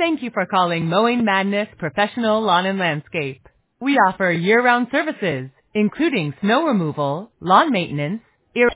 Thank you for calling Mowing Madness Professional Lawn and Landscape. We offer year-round services, including snow removal, lawn maintenance,